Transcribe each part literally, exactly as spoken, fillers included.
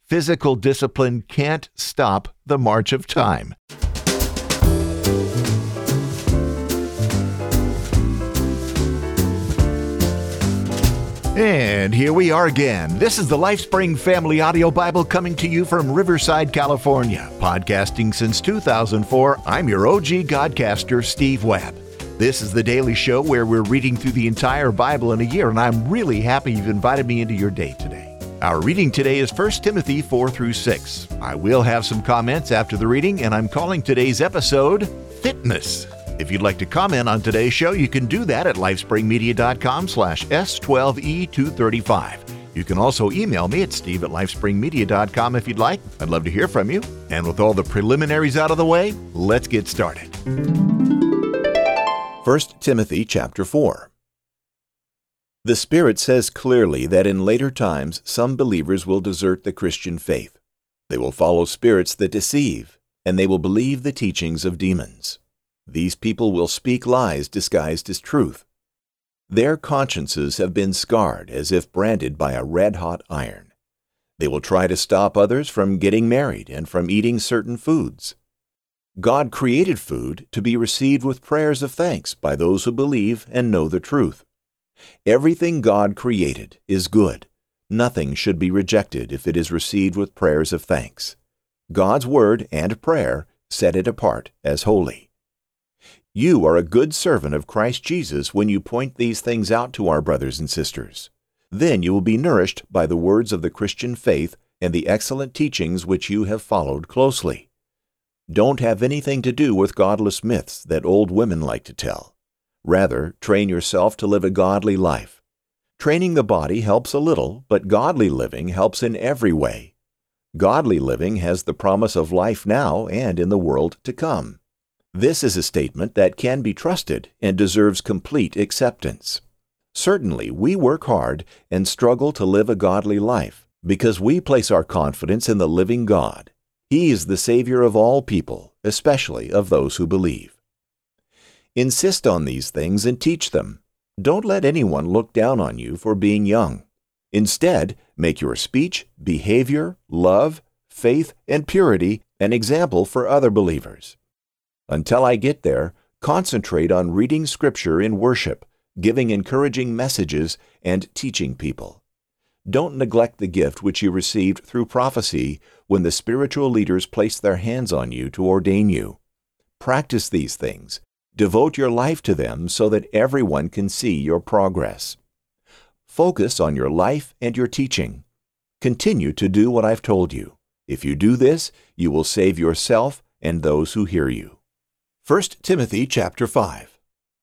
Physical discipline can't stop the march of time. And here we are again. This is the LifeSpring Family Audio Bible coming to you from Riverside, California. Podcasting since two thousand four, I'm your O G Godcaster, Steve Webb. This is the daily show where we're reading through the entire Bible in a year, and I'm really happy you've invited me into your day today. Our reading today is First Timothy four through six. I will have some comments after the reading, and I'm calling today's episode Fitness. If you'd like to comment on today's show, you can do that at lifespringmedia.com slash S12E235. You can also email me at steve at lifespringmedia dot com if you'd like. I'd love to hear from you. And with all the preliminaries out of the way, let's get started. First Timothy chapter four. The Spirit says clearly that in later times some believers will desert the Christian faith. They will follow spirits that deceive, and they will believe the teachings of demons. These people will speak lies disguised as truth. Their consciences have been scarred as if branded by a red-hot iron. They will try to stop others from getting married and from eating certain foods. God created food to be received with prayers of thanks by those who believe and know the truth. Everything God created is good. Nothing should be rejected if it is received with prayers of thanks. God's word and prayer set it apart as holy. You are a good servant of Christ Jesus when you point these things out to our brothers and sisters. Then you will be nourished by the words of the Christian faith and the excellent teachings which you have followed closely. Don't have anything to do with godless myths that old women like to tell. Rather, train yourself to live a godly life. Training the body helps a little, but godly living helps in every way. Godly living has the promise of life now and in the world to come. This is a statement that can be trusted and deserves complete acceptance. Certainly, we work hard and struggle to live a godly life because we place our confidence in the living God. He is the Savior of all people, especially of those who believe. Insist on these things and teach them. Don't let anyone look down on you for being young. Instead, make your speech, behavior, love, faith, and purity an example for other believers. Until I get there, concentrate on reading Scripture in worship, giving encouraging messages, and teaching people. Don't neglect the gift which you received through prophecy when the spiritual leaders placed their hands on you to ordain you. Practice these things. Devote your life to them so that everyone can see your progress. Focus on your life and your teaching. Continue to do what I've told you. If you do this, you will save yourself and those who hear you. First Timothy chapter five.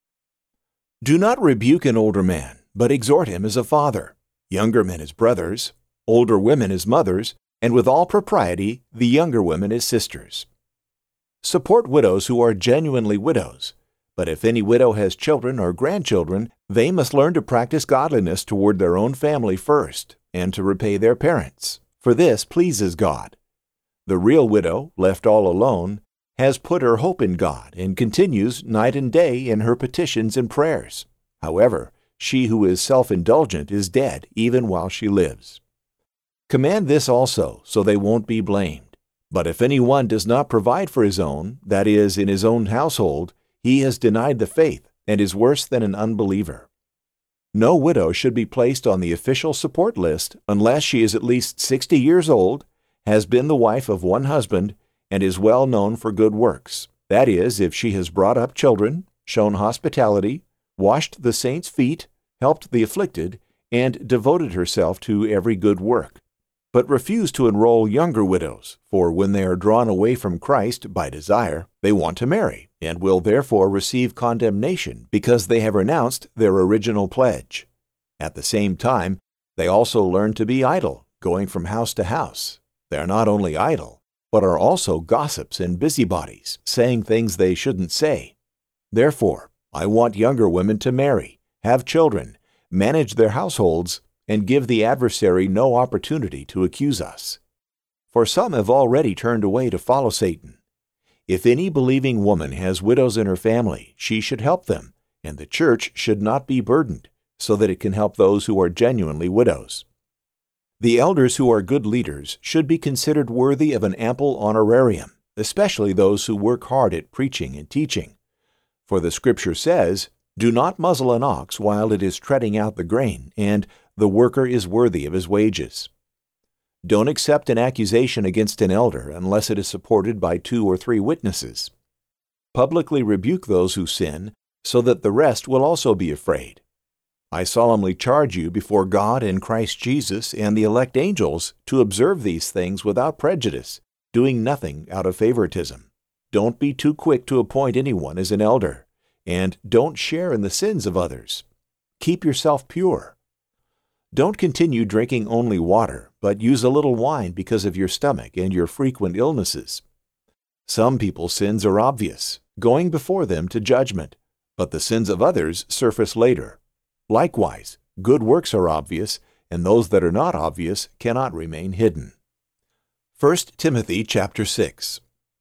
Do not rebuke an older man, but exhort him as a father, younger men as brothers, older women as mothers, and with all propriety the younger women as sisters. Support widows who are genuinely widows, but if any widow has children or grandchildren, they must learn to practice godliness toward their own family first, and to repay their parents, for this pleases God. The real widow, left all alone, has put her hope in God and continues night and day in her petitions and prayers. However, she who is self-indulgent is dead even while she lives. Command this also, so they won't be blamed. But if anyone does not provide for his own, that is, in his own household, he has denied the faith and is worse than an unbeliever. No widow should be placed on the official support list unless she is at least sixty years old, has been the wife of one husband, and is well known for good works. That is, if she has brought up children, shown hospitality, washed the saints' feet, helped the afflicted, and devoted herself to every good work. But refuse to enroll younger widows, for when they are drawn away from Christ by desire, they want to marry, and will therefore receive condemnation because they have renounced their original pledge. At the same time, they also learn to be idle, going from house to house. They are not only idle, but are also gossips and busybodies, saying things they shouldn't say. Therefore, I want younger women to marry, have children, manage their households, and give the adversary no opportunity to accuse us. For some have already turned away to follow Satan. If any believing woman has widows in her family, she should help them, and the church should not be burdened, so that it can help those who are genuinely widows. The elders who are good leaders should be considered worthy of an ample honorarium, especially those who work hard at preaching and teaching. For the Scripture says, "Do not muzzle an ox while it is treading out the grain," and "the worker is worthy of his wages." Don't accept an accusation against an elder unless it is supported by two or three witnesses. Publicly rebuke those who sin, so that the rest will also be afraid. I solemnly charge you before God and Christ Jesus and the elect angels to observe these things without prejudice, doing nothing out of favoritism. Don't be too quick to appoint anyone as an elder, and don't share in the sins of others. Keep yourself pure. Don't continue drinking only water, but use a little wine because of your stomach and your frequent illnesses. Some people's sins are obvious, going before them to judgment, but the sins of others surface later. Likewise, good works are obvious, and those that are not obvious cannot remain hidden. First Timothy chapter six.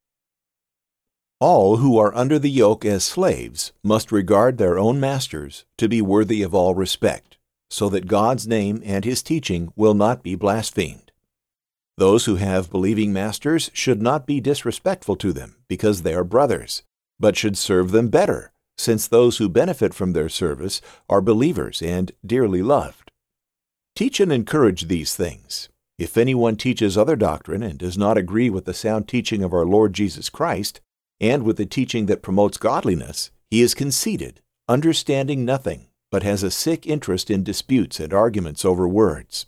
All who are under the yoke as slaves must regard their own masters to be worthy of all respect, so that God's name and His teaching will not be blasphemed. Those who have believing masters should not be disrespectful to them because they are brothers, but should serve them better, since those who benefit from their service are believers and dearly loved. Teach and encourage these things. If anyone teaches other doctrine and does not agree with the sound teaching of our Lord Jesus Christ, and with the teaching that promotes godliness, he is conceited, understanding nothing, but has a sick interest in disputes and arguments over words.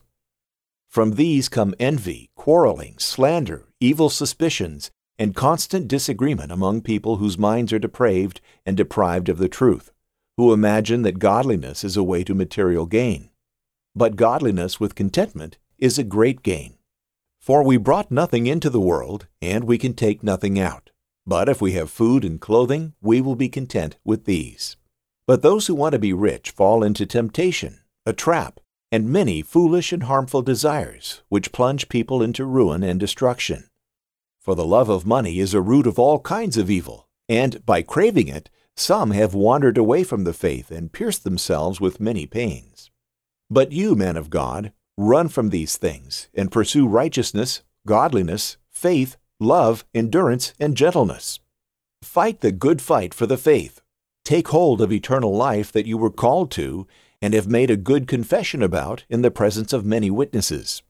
From these come envy, quarreling, slander, evil suspicions, and constant disagreement among people whose minds are depraved and deprived of the truth, who imagine that godliness is a way to material gain. But godliness with contentment is a great gain. For we brought nothing into the world, and we can take nothing out. But if we have food and clothing, we will be content with these. But those who want to be rich fall into temptation, a trap, and many foolish and harmful desires, which plunge people into ruin and destruction. For the love of money is a root of all kinds of evil, and by craving it, some have wandered away from the faith and pierced themselves with many pains. But you, man of God, run from these things, and pursue righteousness, godliness, faith, love, endurance, and gentleness. Fight the good fight for the faith. Take hold of eternal life that you were called to, and have made a good confession about in the presence of many witnesses.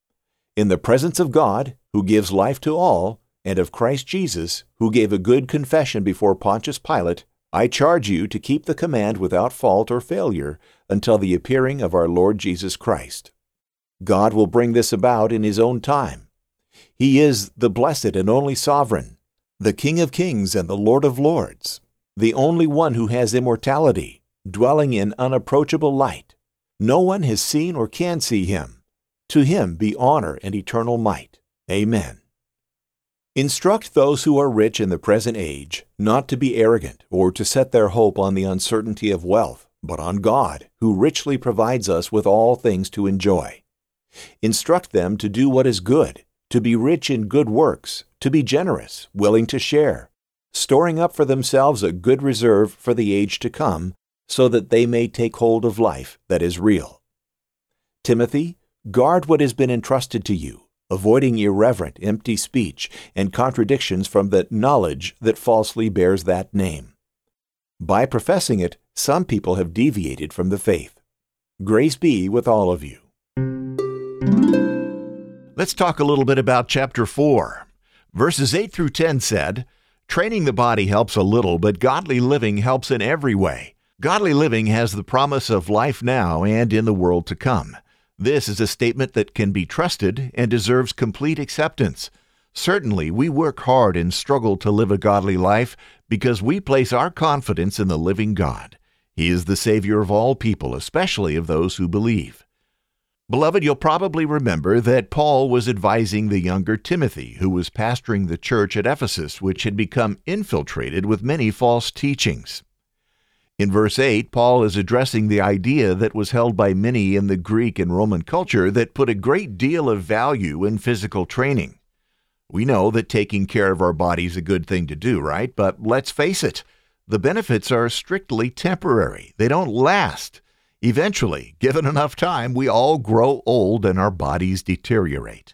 In the presence of God, who gives life to all, and of Christ Jesus, who gave a good confession before Pontius Pilate, I charge you to keep the command without fault or failure until the appearing of our Lord Jesus Christ. God will bring this about in His own time. He is the blessed and only Sovereign, the King of kings and the Lord of lords, the only one who has immortality, dwelling in unapproachable light. No one has seen or can see Him. To Him be honor and eternal might. Amen. Instruct those who are rich in the present age not to be arrogant or to set their hope on the uncertainty of wealth, but on God, who richly provides us with all things to enjoy. Instruct them to do what is good, to be rich in good works, to be generous, willing to share, storing up for themselves a good reserve for the age to come, so that they may take hold of life that is real. Timothy, guard what has been entrusted to you, avoiding irreverent, empty speech and contradictions from the knowledge that falsely bears that name. By professing it, some people have deviated from the faith. Grace be with all of you. Let's talk a little bit about chapter four. Verses eight through ten said, "Training the body helps a little, but godly living helps in every way. Godly living has the promise of life now and in the world to come. This is a statement that can be trusted and deserves complete acceptance. Certainly, we work hard and struggle to live a godly life because we place our confidence in the living God. He is the Savior of all people, especially of those who believe." Beloved, you'll probably remember that Paul was advising the younger Timothy, who was pastoring the church at Ephesus, which had become infiltrated with many false teachings. In verse eight, Paul is addressing the idea that was held by many in the Greek and Roman culture that put a great deal of value in physical training. We know that taking care of our body is a good thing to do, right? But let's face it, the benefits are strictly temporary. They don't last. Eventually, given enough time, we all grow old and our bodies deteriorate.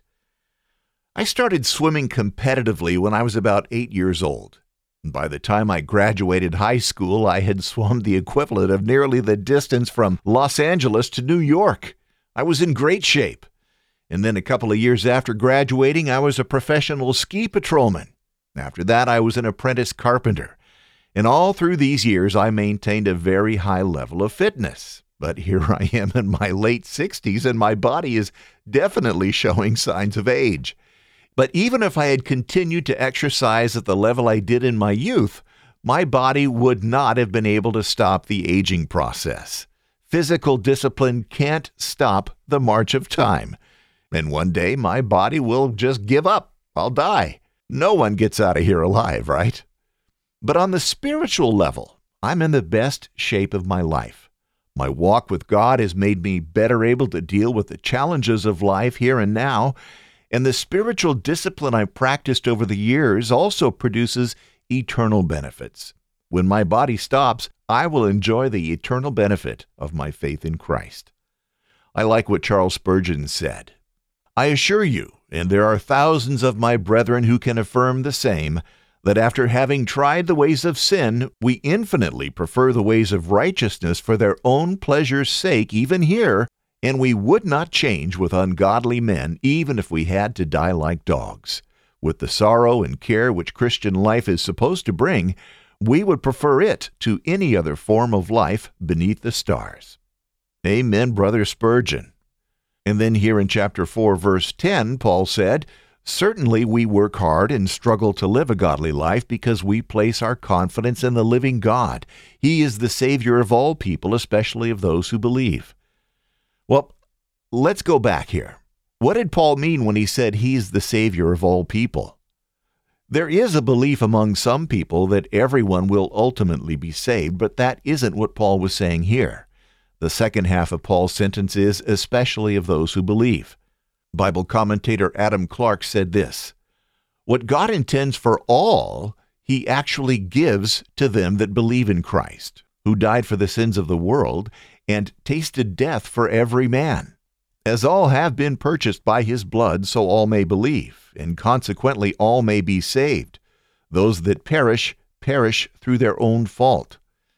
I started swimming competitively when I was about eight years old. By the time I graduated high school, I had swum the equivalent of nearly the distance from Los Angeles to New York. I was in great shape. And then a couple of years after graduating, I was a professional ski patrolman. After that, I was an apprentice carpenter. And all through these years, I maintained a very high level of fitness. But here I am in my late sixties, and my body is definitely showing signs of age. But even if I had continued to exercise at the level I did in my youth, my body would not have been able to stop the aging process. Physical discipline can't stop the march of time. And one day, my body will just give up. I'll die. No one gets out of here alive, right? But on the spiritual level, I'm in the best shape of my life. My walk with God has made me better able to deal with the challenges of life here and now, and the spiritual discipline I've practiced over the years also produces eternal benefits. When my body stops, I will enjoy the eternal benefit of my faith in Christ. I like what Charles Spurgeon said. I assure you, and there are thousands of my brethren who can affirm the same, that after having tried the ways of sin, we infinitely prefer the ways of righteousness for their own pleasure's sake even here, and we would not change with ungodly men even if we had to die like dogs. With the sorrow and care which Christian life is supposed to bring, we would prefer it to any other form of life beneath the stars. Amen, Brother Spurgeon. And then here in chapter four, verse ten, Paul said, "Certainly we work hard and struggle to live a godly life because we place our confidence in the living God. He is the Savior of all people, especially of those who believe." Well, let's go back here. What did Paul mean when he said he's the Savior of all people? There is a belief among some people that everyone will ultimately be saved, but that isn't what Paul was saying here. The second half of Paul's sentence is especially of those who believe. Bible commentator Adam Clark said this, "What God intends for all, he actually gives to them that believe in Christ, who died for the sins of the world and tasted death for every man. As all have been purchased by his blood, so all may believe, and consequently all may be saved. Those that perish, perish through their own fault."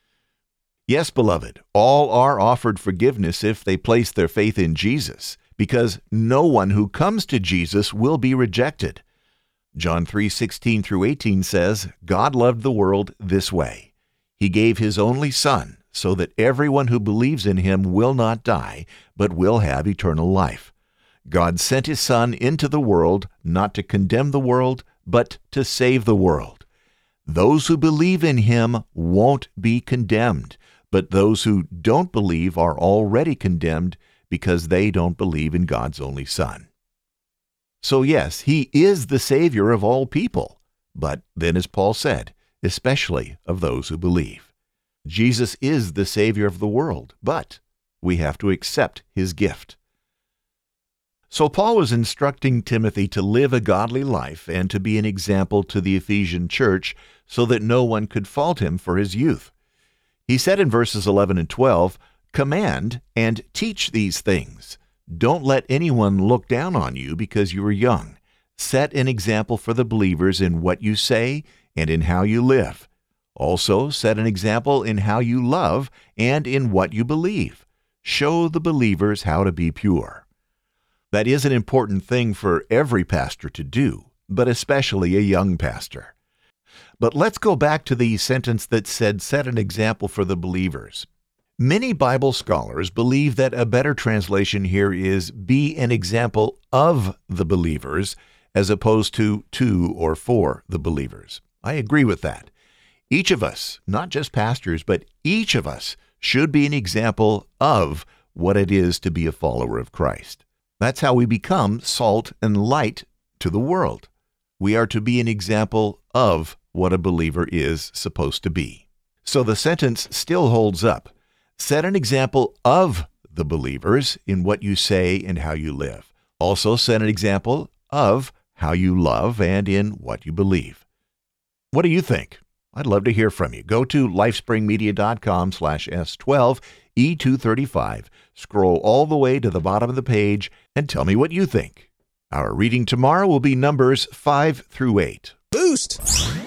Yes, beloved, all are offered forgiveness if they place their faith in Jesus, because no one who comes to Jesus will be rejected. John three sixteen through eighteen says, "God loved the world this way. He gave his only Son, so that everyone who believes in him will not die, but will have eternal life. God sent his Son into the world, not to condemn the world, but to save the world. Those who believe in him won't be condemned, but those who don't believe are already condemned because they don't believe in God's only Son." So yes, he is the Savior of all people, but then as Paul said, especially of those who believe. Jesus is the Savior of the world, but we have to accept his gift. So Paul was instructing Timothy to live a godly life and to be an example to the Ephesian church so that no one could fault him for his youth. He said in verses eleven and twelve, "Command and teach these things. Don't let anyone look down on you because you are young. Set an example for the believers in what you say and in how you live. Also, set an example in how you love and in what you believe. Show the believers how to be pure." That is an important thing for every pastor to do, but especially a young pastor. But let's go back to the sentence that said, "Set an example for the believers." Many Bible scholars believe that a better translation here is, "Be an example of the believers," as opposed to to or for the believers. I agree with that. Each of us, not just pastors, but each of us should be an example of what it is to be a follower of Christ. That's how we become salt and light to the world. We are to be an example of what a believer is supposed to be. So the sentence still holds up. Set an example of the believers in what you say and how you live. Also set an example of how you love and in what you believe. What do you think? I'd love to hear from you. Go to lifespringmedia.com slash S12 E two thirty-five. Scroll all the way to the bottom of the page and tell me what you think. Our reading tomorrow will be Numbers five through eight. Boost!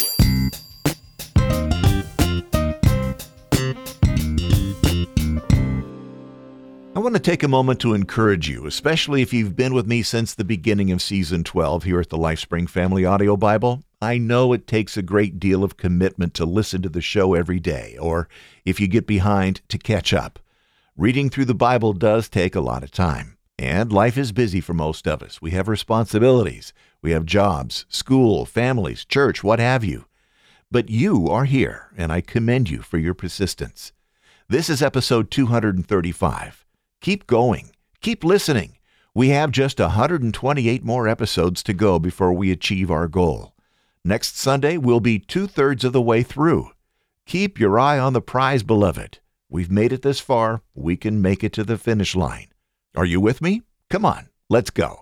I want to take a moment to encourage you, especially if you've been with me since the beginning of Season twelve here at the LifeSpring Family Audio Bible. I know it takes a great deal of commitment to listen to the show every day, or if you get behind, to catch up. Reading through the Bible does take a lot of time, and life is busy for most of us. We have responsibilities. We have jobs, school, families, church, what have you. But you are here, and I commend you for your persistence. This is episode two hundred thirty-five. Keep going. Keep listening. We have just one hundred twenty-eight more episodes to go before we achieve our goal. Next Sunday, we'll be two-thirds of the way through. Keep your eye on the prize, beloved. We've made it this far. We can make it to the finish line. Are you with me? Come on, let's go.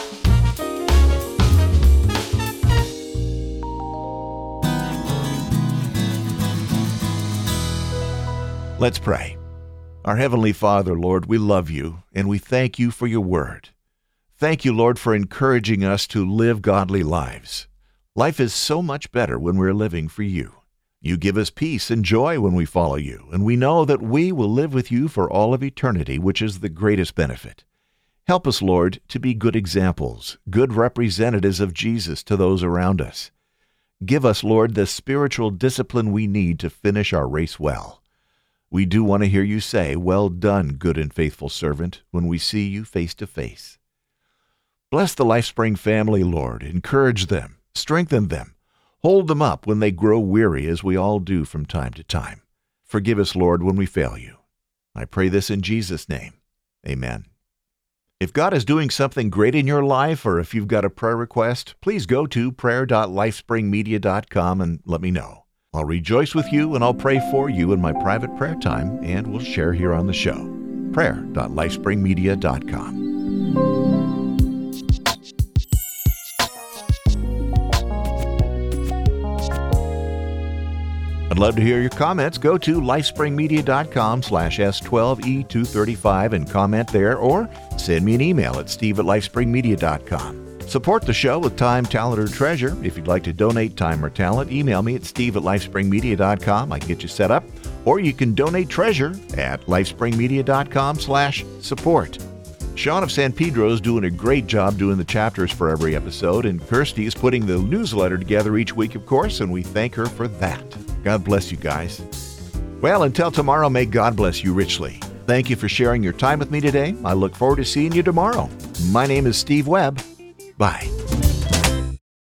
Let's pray. Our Heavenly Father, Lord, we love you, and we thank you for your word. Thank you, Lord, for encouraging us to live godly lives. Life is so much better when we're living for you. You give us peace and joy when we follow you, and we know that we will live with you for all of eternity, which is the greatest benefit. Help us, Lord, to be good examples, good representatives of Jesus to those around us. Give us, Lord, the spiritual discipline we need to finish our race well. We do want to hear you say, "Well done, good and faithful servant," when we see you face to face. Bless the LifeSpring family, Lord. Encourage them, strengthen them, hold them up when they grow weary, as we all do from time to time. Forgive us, Lord, when we fail you. I pray this in Jesus' name. Amen. If God is doing something great in your life, or if you've got a prayer request, please go to prayer dot lifespringmedia dot com and let me know. I'll rejoice with you, and I'll pray for you in my private prayer time, and we'll share here on the show. prayer dot lifespringmedia dot com. I'd love to hear your comments. Go to lifespringmedia.com slash S12E235 and comment there, or send me an email at steve at lifespringmedia dot com. Support the show with time, talent, or treasure. If you'd like to donate time or talent, email me at steve at lifespringmedia dot com. I can get you set up. Or you can donate treasure at lifespringmedia.com slash support. Sean of San Pedro is doing a great job doing the chapters for every episode, and Kirsty is putting the newsletter together each week, of course, and we thank her for that. God bless you guys. Well, until tomorrow, may God bless you richly. Thank you for sharing your time with me today. I look forward to seeing you tomorrow. My name is Steve Webb. Bye.